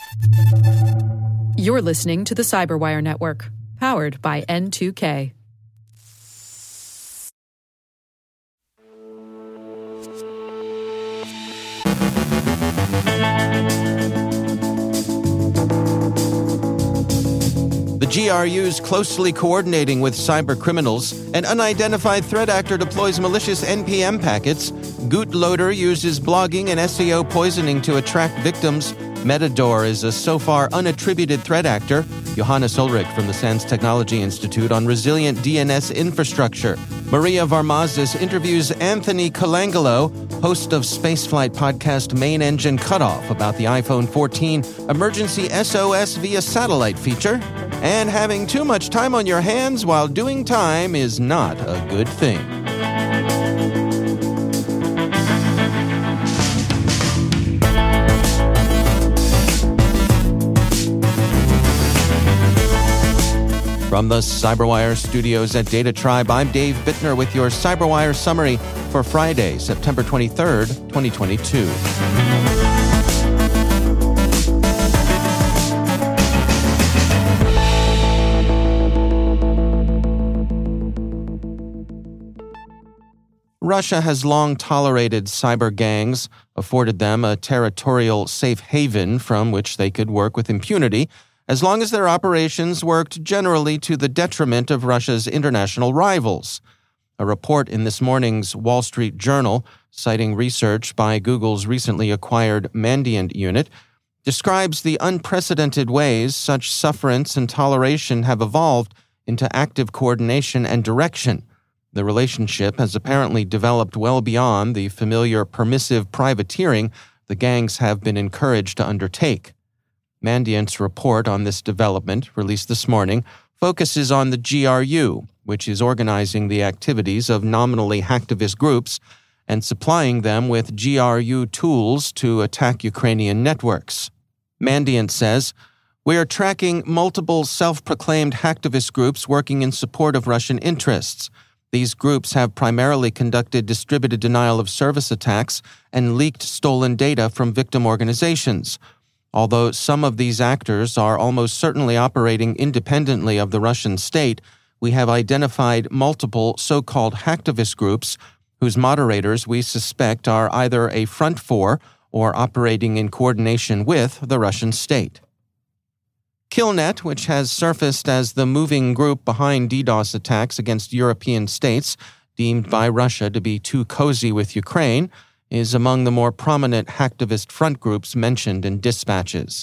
You're listening to the Cyberwire Network, powered by N2K. The GRU's closely coordinating with cybercriminals. An unidentified threat actor deploys malicious NPM packets. Gootloader uses blogging and SEO poisoning to attract victims. Metador is a so far unattributed threat actor. Johannes Ulrich from the SANS Technology Institute on resilient DNS infrastructure. Maria Varmazis interviews Anthony Colangelo, host of Spaceflight podcast Main Engine Cutoff, about the iPhone 14 emergency SOS via satellite feature. And having too much time on your hands while doing time is not a good thing. From the Cyberwire studios at Data Tribe, I'm Dave Bittner with your Cyberwire summary for Friday, September 23rd, 2022. Russia has long tolerated cyber gangs, afforded them a territorial safe haven from which they could work with impunity, as long as their operations worked generally to the detriment of Russia's international rivals. A report in this morning's Wall Street Journal, citing research by Google's recently acquired Mandiant unit, describes the unprecedented ways such sufferance and toleration have evolved into active coordination and direction. The relationship has apparently developed well beyond the familiar permissive privateering the gangs have been encouraged to undertake. Mandiant's report on this development, released this morning, focuses on the GRU, which is organizing the activities of nominally hacktivist groups and supplying them with GRU tools to attack Ukrainian networks. Mandiant says, "We are tracking multiple self-proclaimed hacktivist groups working in support of Russian interests. These groups have primarily conducted distributed denial of service attacks and leaked stolen data from victim organizations. Although some of these actors are almost certainly operating independently of the Russian state, we have identified multiple so-called hacktivist groups whose moderators we suspect are either a front for or operating in coordination with the Russian state." Killnet, which has surfaced as the moving group behind DDoS attacks against European states deemed by Russia to be too cozy with Ukraine, is among the more prominent hacktivist front groups mentioned in dispatches.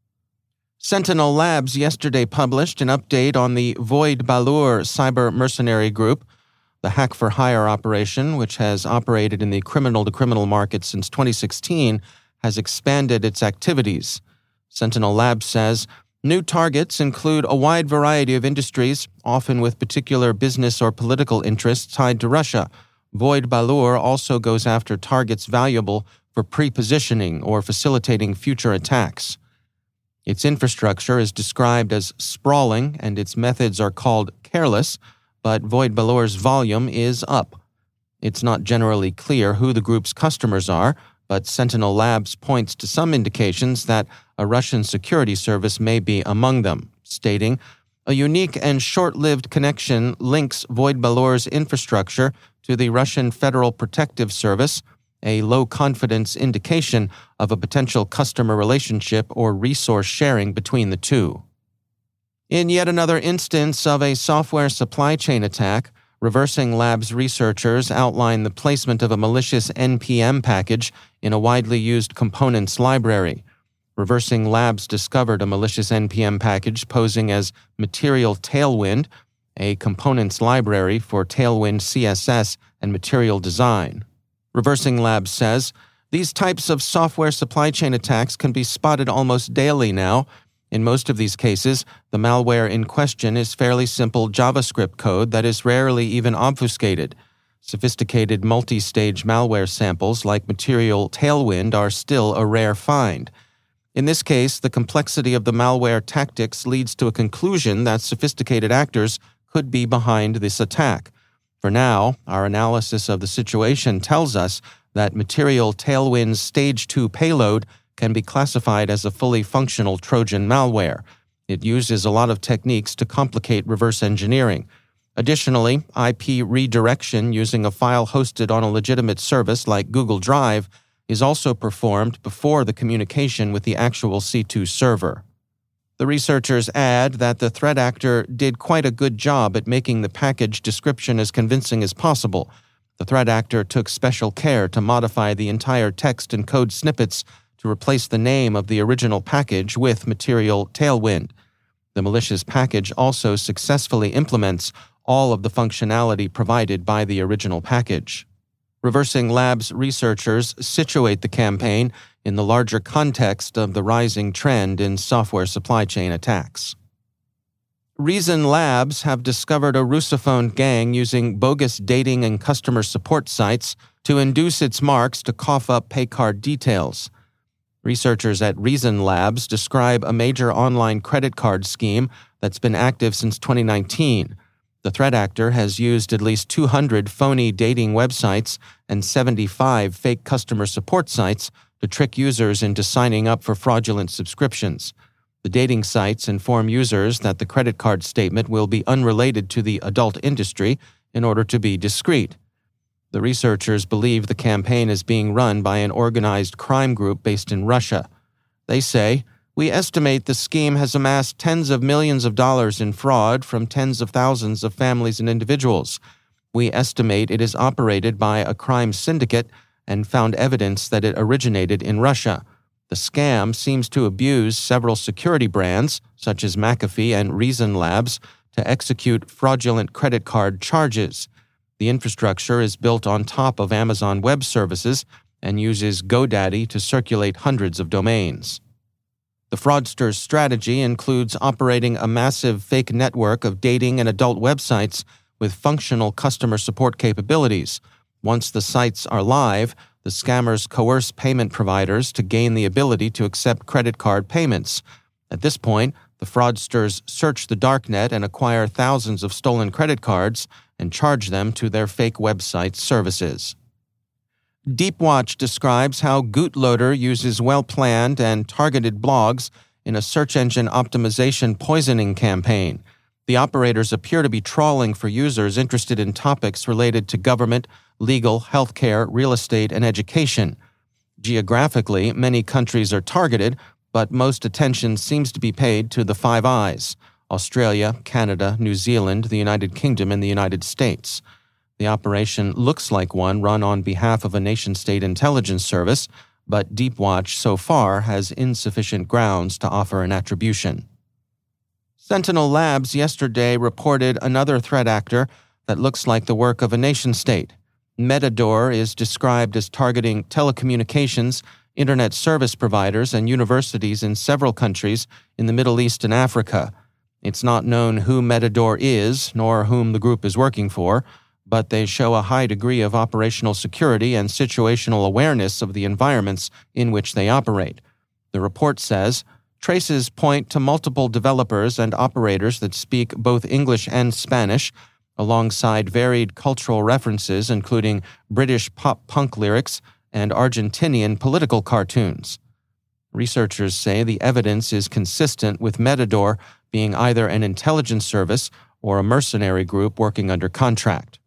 Sentinel Labs yesterday published an update on the Void Balur cyber mercenary group. The hack-for-hire operation, which has operated in the criminal-to-criminal market since 2016, has expanded its activities. Sentinel Labs says, "New targets include a wide variety of industries, often with particular business or political interests tied to Russia. Void Balur also goes after targets valuable for pre-positioning or facilitating future attacks. Its infrastructure is described as sprawling and its methods are called careless, but Void Balur's volume is up. It's not generally clear who the group's customers are, but Sentinel Labs points to some indications that a Russian security service may be among them, stating, "A unique and short-lived connection links Void Balur's infrastructure to the Russian Federal Protective Service, a low-confidence indication of a potential customer relationship or resource sharing between the two." In yet another instance of a software supply chain attack, Reversing Labs researchers outline the placement of a malicious NPM package in a widely used components library. Reversing Labs discovered a malicious NPM package posing as Material Tailwind, a components library for Tailwind CSS and material design. Reversing Labs says, "These types of software supply chain attacks can be spotted almost daily now. In most of these cases, the malware in question is fairly simple JavaScript code that is rarely even obfuscated. Sophisticated multi-stage malware samples like Material Tailwind are still a rare find. In this case, the complexity of the malware tactics leads to a conclusion that sophisticated actors could be behind this attack. For now, our analysis of the situation tells us that Material Tailwind's Stage 2 payload can be classified as a fully functional Trojan malware. It uses a lot of techniques to complicate reverse engineering. Additionally, IP redirection using a file hosted on a legitimate service like Google Drive is also performed before the communication with the actual C2 server. The researchers add that the threat actor did quite a good job at making the package description as convincing as possible. The threat actor took special care to modify the entire text and code snippets to replace the name of the original package with material Tailwind. The malicious package also successfully implements all of the functionality provided by the original package. Reversing Labs researchers situate the campaign in the larger context of the rising trend in software supply chain attacks. Reason Labs have discovered a Russophone gang using bogus dating and customer support sites to induce its marks to cough up pay card details. Researchers at Reason Labs describe a major online credit card scheme that's been active since 2019. The threat actor has used at least 200 phony dating websites and 75 fake customer support sites to trick users into signing up for fraudulent subscriptions. The dating sites inform users that the credit card statement will be unrelated to the adult industry in order to be discreet. The researchers believe the campaign is being run by an organized crime group based in Russia. They say, "We estimate the scheme has amassed tens of millions of dollars in fraud from tens of thousands of families and individuals. We estimate it is operated by a crime syndicate and found evidence that it originated in Russia. The scam seems to abuse several security brands, such as McAfee and Reason Labs, to execute fraudulent credit card charges. The infrastructure is built on top of Amazon Web Services and uses GoDaddy to circulate hundreds of domains." The fraudsters' strategy includes operating a massive fake network of dating and adult websites with functional customer support capabilities. Once the sites are live, the scammers coerce payment providers to gain the ability to accept credit card payments. At this point, the fraudsters search the darknet and acquire thousands of stolen credit cards and charge them to their fake website services. Deepwatch describes how Gootloader uses well-planned and targeted blogs in a search engine optimization poisoning campaign. The operators appear to be trawling for users interested in topics related to government, legal, healthcare, real estate, and education. Geographically, many countries are targeted, but most attention seems to be paid to the Five Eyes: Australia, Canada, New Zealand, the United Kingdom, and the United States. The operation looks like one run on behalf of a nation-state intelligence service, but Deepwatch so far has insufficient grounds to offer an attribution. Sentinel Labs yesterday reported another threat actor that looks like the work of a nation-state. Metador is described as targeting telecommunications, internet service providers, and universities in several countries in the Middle East and Africa. It's not known who Metador is, nor whom the group is working for, but they show a high degree of operational security and situational awareness of the environments in which they operate. The report says, traces point to multiple developers and operators that speak both English and Spanish, alongside varied cultural references including British pop-punk lyrics and Argentinian political cartoons. Researchers say the evidence is consistent with Metador being either an intelligence service or a mercenary group working under contract.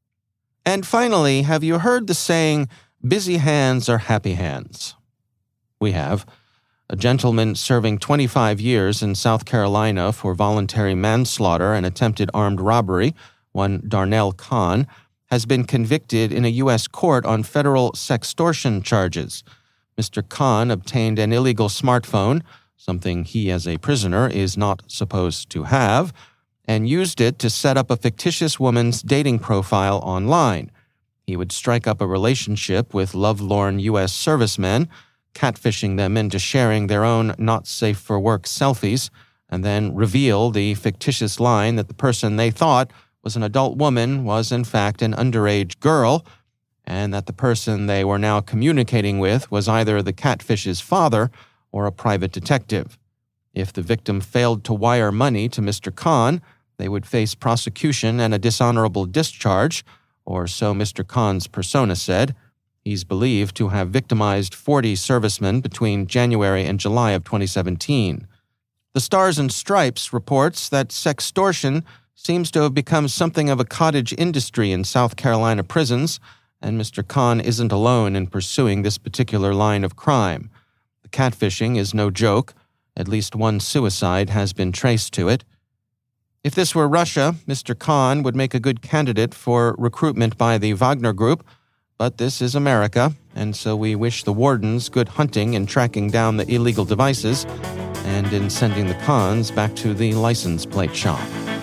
And finally, have you heard the saying, busy hands are happy hands? We have. A gentleman serving 25 years in South Carolina for voluntary manslaughter and attempted armed robbery, one Darnell Khan, has been convicted in a U.S. court on federal sextortion charges. Mr. Khan obtained an illegal smartphone, something he as a prisoner is not supposed to have, and used it to set up a fictitious woman's dating profile online. He would strike up a relationship with lovelorn U.S. servicemen, catfishing them into sharing their own not-safe-for-work selfies, and then reveal the fictitious line that the person they thought was an adult woman was in fact an underage girl, and that the person they were now communicating with was either the catfish's father or a private detective. If the victim failed to wire money to Mr. Khan, they would face prosecution and a dishonorable discharge, or so Mr. Khan's persona said. He's believed to have victimized 40 servicemen between January and July of 2017. The Stars and Stripes reports that sextortion seems to have become something of a cottage industry in South Carolina prisons, and Mr. Khan isn't alone in pursuing this particular line of crime. The catfishing is no joke. At least one suicide has been traced to it. If this were Russia, Mr. Khan would make a good candidate for recruitment by the Wagner Group, but this is America, and so we wish the wardens good hunting in tracking down the illegal devices and in sending the Khans back to the license plate shop.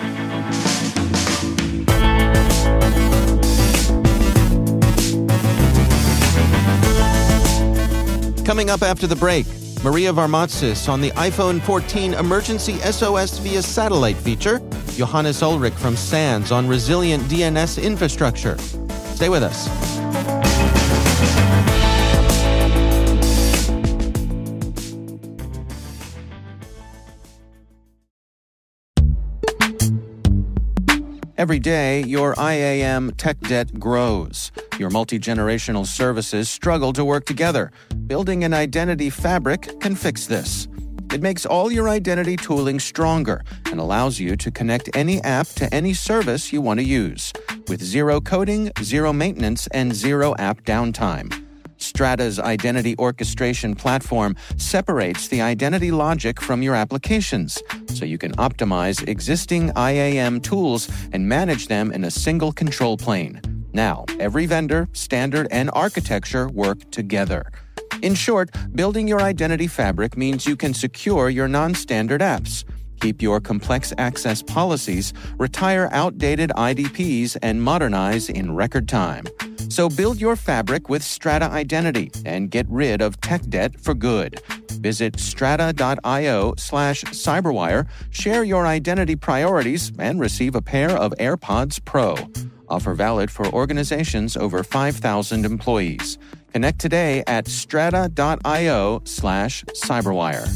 Coming up after the break, Maria Varmazis on the iPhone 14 emergency SOS via satellite feature, Johannes Ulrich from SANS on resilient DNS infrastructure. Stay with us. Every day, your IAM tech debt grows. Your multi-generational services struggle to work together. Building an identity fabric can fix this. It makes all your identity tooling stronger and allows you to connect any app to any service you want to use, with zero coding, zero maintenance, and zero app downtime. Strata's identity orchestration platform separates the identity logic from your applications, so you can optimize existing IAM tools and manage them in a single control plane. Now, every vendor, standard, and architecture work together. In short, building your identity fabric means you can secure your non-standard apps, keep your complex access policies, retire outdated IDPs, and modernize in record time. So build your fabric with Strata Identity and get rid of tech debt for good. Visit strata.io/cyberwire, share your identity priorities, and receive a pair of AirPods Pro. Offer valid for organizations over 5,000 employees. Connect today at strata.io/cyberwire.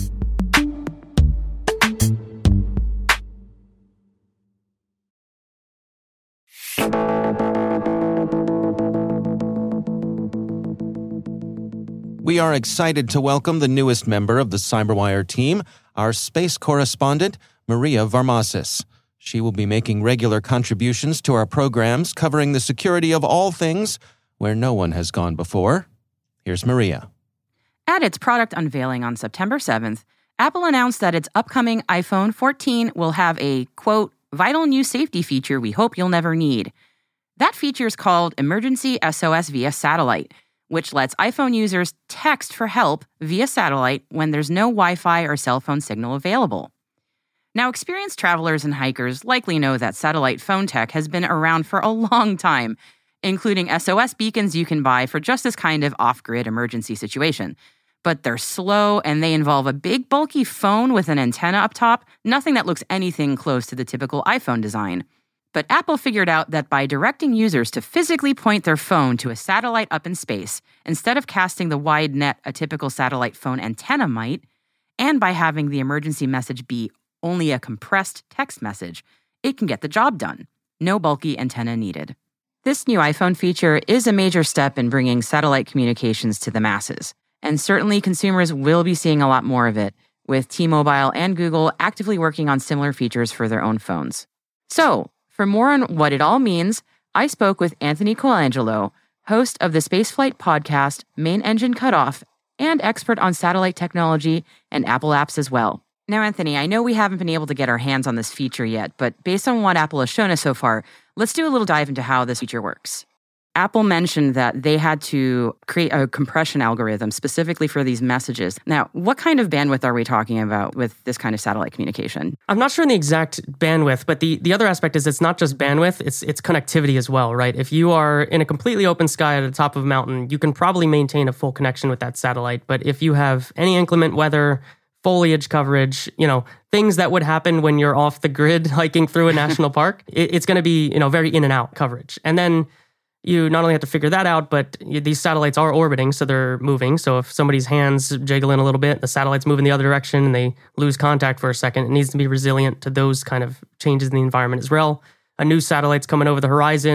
We are excited to welcome the newest member of the CyberWire team, our space correspondent, Maria Varmazis. She will be making regular contributions to our programs covering the security of all things where no one has gone before. Here's Maria. At its product unveiling on September 7th, Apple announced that its upcoming iPhone 14 will have a, quote, vital new safety feature we hope you'll never need. That feature is called Emergency SOS via Satellite, which lets iPhone users text for help via satellite when there's no Wi-Fi or cell phone signal available. Now, experienced travelers and hikers likely know that satellite phone tech has been around for a long time, including SOS beacons you can buy for just this kind of off-grid emergency situation. But they're slow and they involve a big, bulky phone with an antenna up top, nothing that looks anything close to the typical iPhone design. But Apple figured out that by directing users to physically point their phone to a satellite up in space, instead of casting the wide net a typical satellite phone antenna might, and by having the emergency message be only a compressed text message, it can get the job done. No bulky antenna needed. This new iPhone feature is a major step in bringing satellite communications to the masses, and certainly consumers will be seeing a lot more of it, with T-Mobile and Google actively working on similar features for their own phones. So, for more on what it all means, I spoke with Anthony Colangelo, host of the Spaceflight podcast Main Engine Cutoff, and expert on satellite technology and Apple apps as well. Now, Anthony, I know we haven't been able to get our hands on this feature yet, but based on what Apple has shown us so far, let's do a little dive into how this feature works. Apple mentioned that they had to create a compression algorithm specifically for these messages. Now, what kind of bandwidth are we talking about with this kind of satellite communication? I'm not sure on the exact bandwidth, but the other aspect is it's not just bandwidth, it's connectivity as well, right? If you are in a completely open sky at the top of a mountain, you can probably maintain a full connection with that satellite. But if you have any inclement weather, foliage coverage, things that would happen when you're off the grid hiking through a national park, it's going to be, very in and out coverage. And then you not only have to figure that out, but these satellites are orbiting, so they're moving. So if somebody's hands jiggle in a little bit, the satellite's moving the other direction and they lose contact for a second, it needs to be resilient to those kind of changes in the environment as well. A new satellite's coming over the horizon,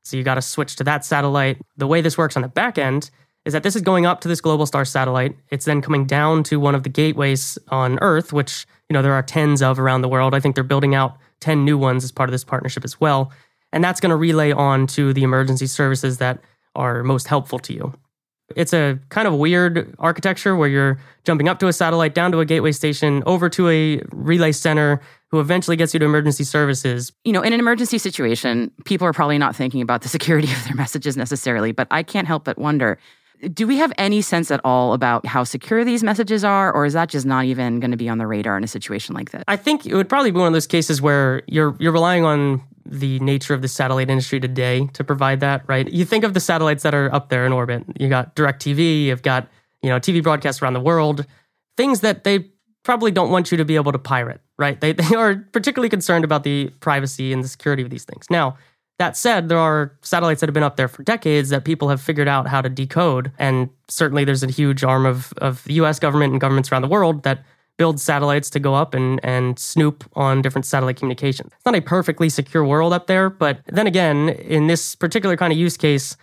So you got to switch to that satellite. The way this works on the back end is that this is going up to this Globalstar satellite. It's then coming down to one of the gateways on Earth, which, there are tens of around the world. I think they're building out 10 new ones as part of this partnership as well. And that's going to relay on to the emergency services that are most helpful to you. It's a kind of weird architecture where you're jumping up to a satellite, down to a gateway station, over to a relay center who eventually gets you to emergency services. In an emergency situation, people are probably not thinking about the security of their messages necessarily, but I can't help but wonder, do we have any sense at all about how secure these messages are, or is that just not even going to be on the radar in a situation like this? I think it would probably be one of those cases where you're relying on the nature of the satellite industry today to provide that, right? You think of the satellites that are up there in orbit. You got DirecTV, you've got, TV broadcasts around the world, things that they probably don't want you to be able to pirate, right? They are particularly concerned about the privacy and the security of these things. Now, that said, there are satellites that have been up there for decades that people have figured out how to decode. And certainly there's a huge arm of the US government and governments around the world that build satellites to go up and snoop on different satellite communications. It's not a perfectly secure world up there, but then again, in this particular kind of use case,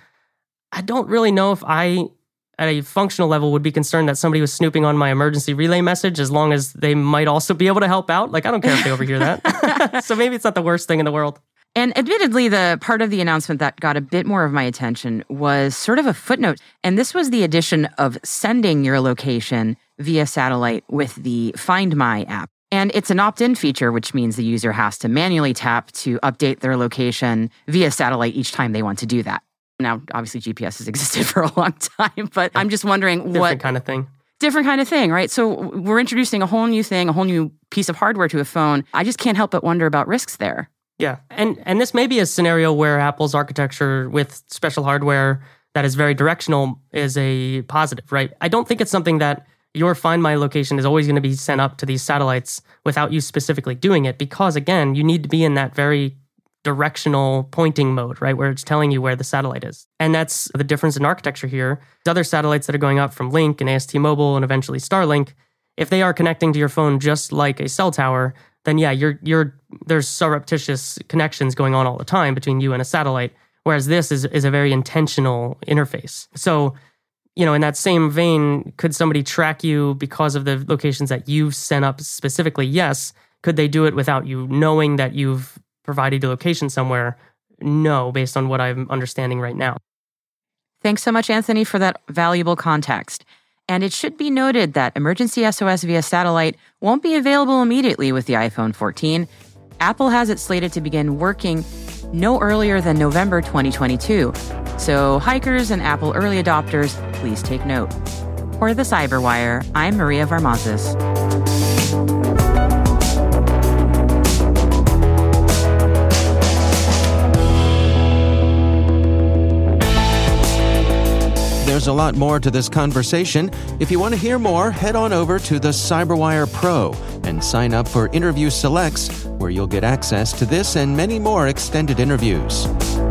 I don't really know if I, at a functional level, would be concerned that somebody was snooping on my emergency relay message, as long as they might also be able to help out. I don't care if they overhear that. So maybe it's not the worst thing in the world. And admittedly, the part of the announcement that got a bit more of my attention was sort of a footnote. And this was the addition of sending your location via satellite with the Find My app. And it's an opt-in feature, which means the user has to manually tap to update their location via satellite each time they want to do that. Now, obviously, GPS has existed for a long time, but I'm just wondering Different kind of thing. Different kind of thing, right? So we're introducing a whole new thing, a whole new piece of hardware to a phone. I just can't help but wonder about risks there. Yeah, and this may be a scenario where Apple's architecture with special hardware that is very directional is a positive, right? I don't think it's something that your Find My location is always going to be sent up to these satellites without you specifically doing it, because again, you need to be in that very directional pointing mode, right? Where it's telling you where the satellite is. And that's the difference in architecture here. Other satellites that are going up from Link and AST Mobile and eventually Starlink, if they are connecting to your phone just like a cell tower, then yeah, there's surreptitious connections going on all the time between you and a satellite, whereas this is a very intentional interface. So, in that same vein, could somebody track you because of the locations that you've sent up specifically? Yes. Could they do it without you knowing that you've provided your location somewhere? No, based on what I'm understanding right now. Thanks so much, Anthony, for that valuable context. And it should be noted that emergency SOS via satellite won't be available immediately with the iPhone 14. Apple has it slated to begin working no earlier than November 2022. So hikers and Apple early adopters, please take note. For the Cyberwire, I'm Maria Varmazes. There's a lot more to this conversation. If you want to hear more, head on over to the Cyberwire Pro and sign up for Interview Selects, where you'll get access to this and many more extended interviews.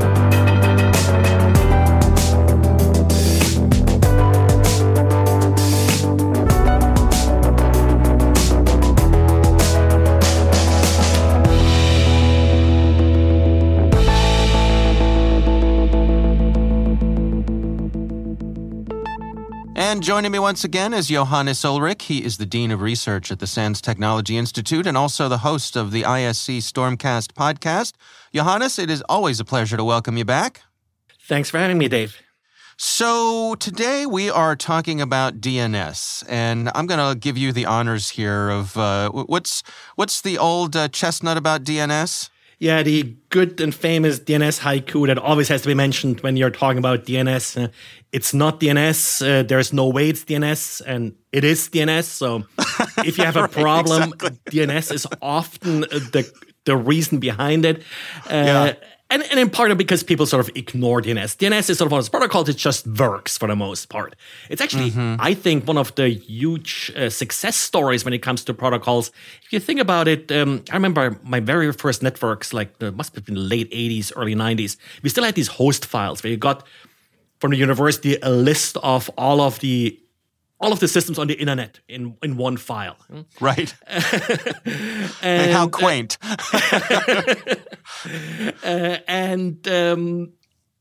And joining me once again is Johannes Ulrich. He is the Dean of Research at the SANS Technology Institute and also the host of the ISC Stormcast podcast. Johannes, it is always a pleasure to welcome you back. Thanks for having me, Dave. So today we are talking about DNS, and I'm going to give you the honors here of what's the old chestnut about DNS? Yeah, the good and famous DNS haiku that always has to be mentioned when you're talking about DNS. It's not DNS. There's no way it's DNS, and it is DNS. So if you have a problem, DNS is often the reason behind it. And in part because people sort of ignore DNS. DNS is sort of one of those protocols that just works for the most part. It's actually, I think, one of the huge success stories when it comes to protocols. If you think about it, I remember my very first networks, must have been the late 80s, early 90s. We still had these host files where you got from the university a list of all of the systems on the internet in one file. Right. and how quaint.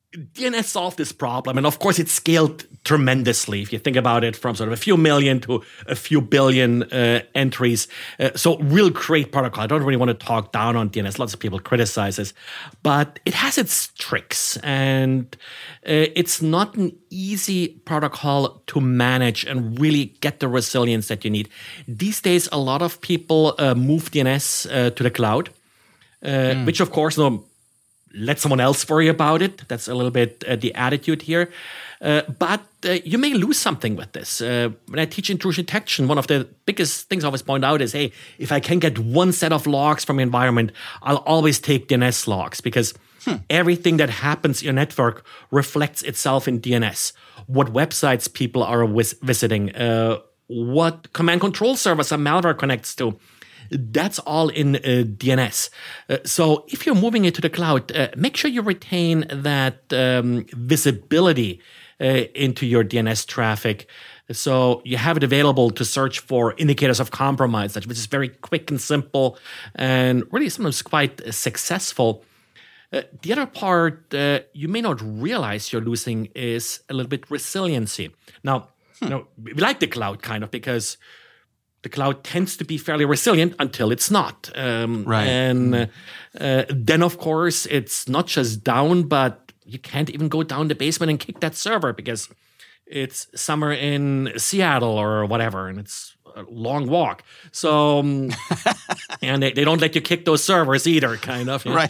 DNS solved this problem, and of course it scaled tremendously if you think about it, from sort of a few million to a few billion entries. So real great protocol. I don't really want to talk down on DNS. Lots of people criticize this, but it has its tricks, and it's not an easy protocol to manage and really get the resilience that you need. These days, a lot of people move DNS to the cloud, which of course, let someone else worry about it. That's a little bit the attitude here. But you may lose something with this. When I teach intrusion detection, one of the biggest things I always point out is, hey, if I can get one set of logs from the environment, I'll always take DNS logs, because everything that happens in your network reflects itself in DNS. What websites people are visiting, what command control servers a malware connects to, that's all in DNS. So if you're moving it to the cloud, make sure you retain that visibility into your DNS traffic. So you have it available to search for indicators of compromise, which is very quick and simple and really sometimes quite successful. The other part you may not realize you're losing is a little bit resiliency. Now, we like the cloud kind of, because the cloud tends to be fairly resilient until it's not. Right. And then, of course, it's not just down, but you can't even go down the basement and kick that server because it's somewhere in Seattle or whatever, and it's a long walk. So, and they don't let you kick those servers either, kind of. Right.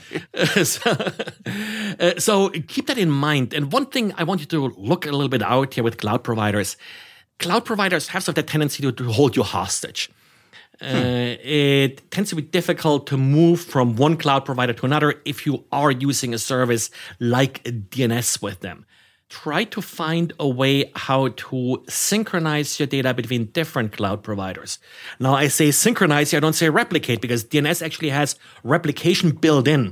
So keep that in mind. And one thing I want you to look a little bit out here with cloud providers. Cloud providers have sort of the tendency to hold you hostage. It tends to be difficult to move from one cloud provider to another if you are using a service like DNS with them. Try to find a way how to synchronize your data between different cloud providers. Now, I say synchronize, I don't say replicate, because DNS actually has replication built in.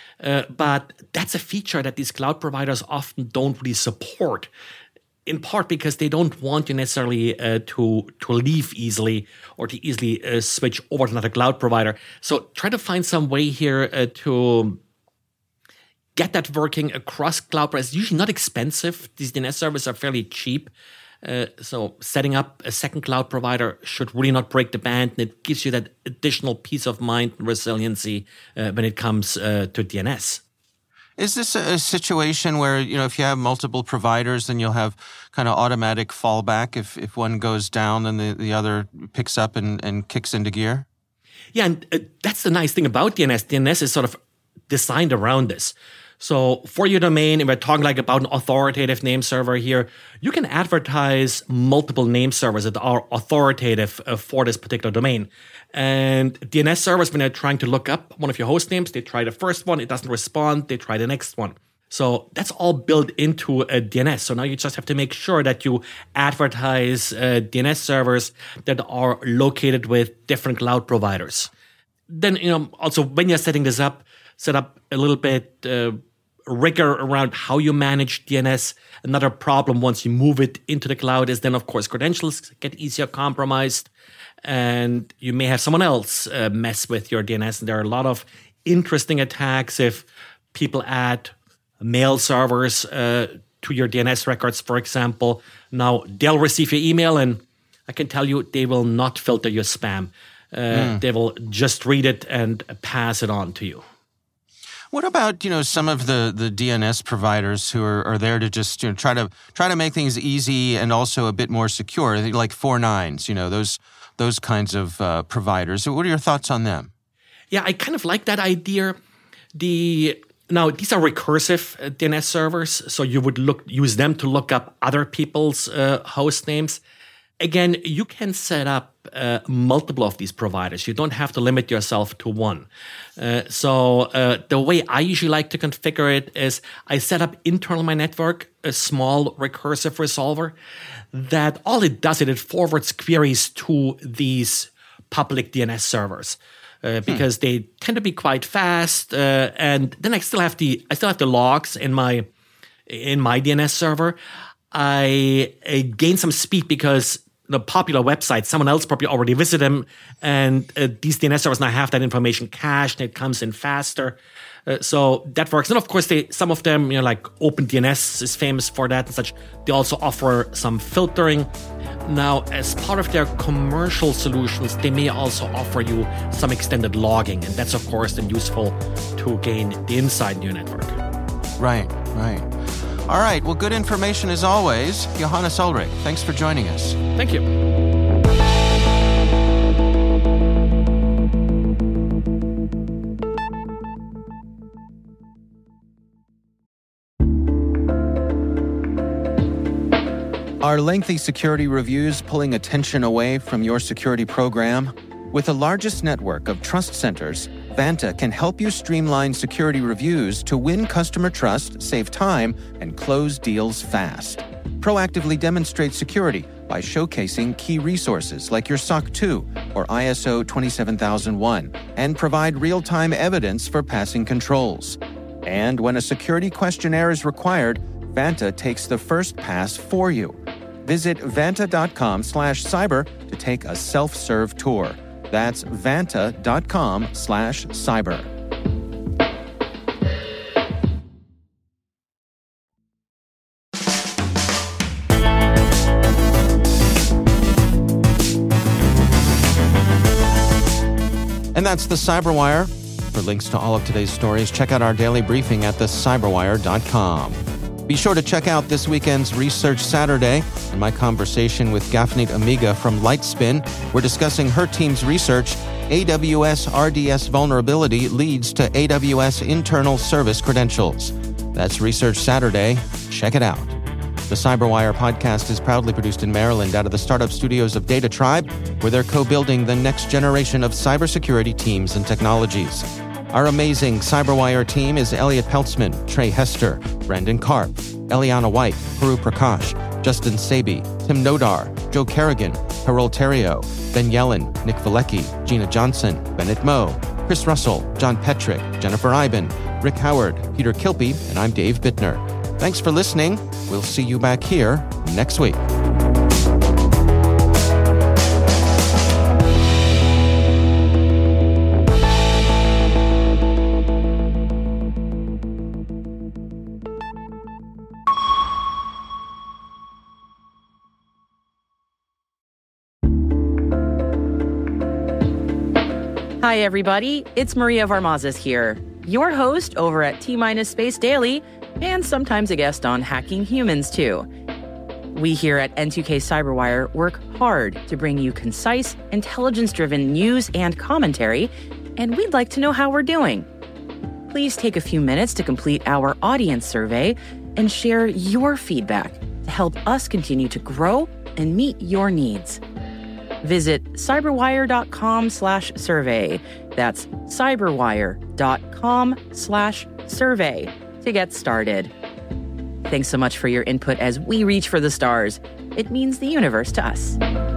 But that's a feature that these cloud providers often don't really support, in part because they don't want you necessarily to leave easily or to easily switch over to another cloud provider. So try to find some way here to get that working across cloud providers. It's usually not expensive. These DNS servers are fairly cheap. So setting up a second cloud provider should really not break the bank, and it gives you that additional peace of mind and resiliency when it comes to DNS. Is this a situation where, if you have multiple providers, then you'll have kind of automatic fallback if one goes down, then the other picks up and kicks into gear? Yeah, and that's the nice thing about DNS. DNS is sort of designed around this. So for your domain, if we're talking like about an authoritative name server here, you can advertise multiple name servers that are authoritative for this particular domain. And DNS servers, when they're trying to look up one of your host names, they try the first one, it doesn't respond, they try the next one. So that's all built into a DNS. So now you just have to make sure that you advertise DNS servers that are located with different cloud providers. Then, also when you're setting this up, set up a little bit rigor around how you manage DNS. Another problem once you move it into the cloud is then, of course, credentials get easier compromised, and you may have someone else mess with your DNS. And there are a lot of interesting attacks if people add mail servers to your DNS records, for example. Now, they'll receive your email, and I can tell you they will not filter your spam. They will just read it and pass it on to you. What about, some of the DNS providers who are there to just try to make things easy and also a bit more secure, like 4nines, those kinds of providers. What are your thoughts on them? Yeah, I kind of like that idea. Now, these are recursive DNS servers, so you would use them to look up other people's host names. Again, you can set up multiple of these providers. You don't have to limit yourself to one. So the way I usually like to configure it is I set up internal my network a small recursive resolver that all it does is it forwards queries to these public DNS servers. Because they tend to be quite fast, and then I still have the logs in my DNS server. I gain some speed because the popular website, someone else probably already visited them, and these DNS servers now have that information cached, and it comes in faster. So that works. And of course, some of them, like OpenDNS is famous for that and such. They also offer some filtering. Now, as part of their commercial solutions, they may also offer you some extended logging. And that's, of course, then useful to gain the insight in your network. Right. All right. Well, good information as always. Johannes Ulrich, thanks for joining us. Thank you. Are lengthy security reviews pulling attention away from your security program? With the largest network of trust centers, Vanta can help you streamline security reviews to win customer trust, save time, and close deals fast. Proactively demonstrate security by showcasing key resources like your SOC 2 or ISO 27001 and provide real-time evidence for passing controls. And when a security questionnaire is required, Vanta takes the first pass for you. Visit vanta.com/cyber to take a self-serve tour. That's vanta.com/cyber. And that's the Cyberwire. For links to all of today's stories, check out our daily briefing at thecyberwire.com. Be sure to check out this weekend's Research Saturday and my conversation with Gafnit Amiga from Lightspin. We're discussing her team's research, AWS RDS Vulnerability Leads to AWS Internal Service Credentials. That's Research Saturday. Check it out. The Cyberwire podcast is proudly produced in Maryland out of the startup studios of Data Tribe, where they're co-building the next generation of cybersecurity teams and technologies. Our amazing Cyberwire team is Elliot Peltzman, Trey Hester, Brandon Karp, Eliana White, Haru Prakash, Justin Sabi, Tim Nodar, Joe Kerrigan, Carol Terrio, Ben Yellen, Nick Valecki, Gina Johnson, Bennett Moe, Chris Russell, John Petrick, Jennifer Iben, Rick Howard, Peter Kilpie, and I'm Dave Bittner. Thanks for listening. We'll see you back here next week. Hi, everybody. It's Maria Varmazes here, your host over at T-Minus Space Daily, and sometimes a guest on Hacking Humans, too. We here at N2K Cyberwire work hard to bring you concise, intelligence-driven news and commentary, and we'd like to know how we're doing. Please take a few minutes to complete our audience survey and share your feedback to help us continue to grow and meet your needs. Visit cyberwire.com/survey. That's cyberwire.com/survey to get started. Thanks so much for your input as we reach for the stars. It means the universe to us.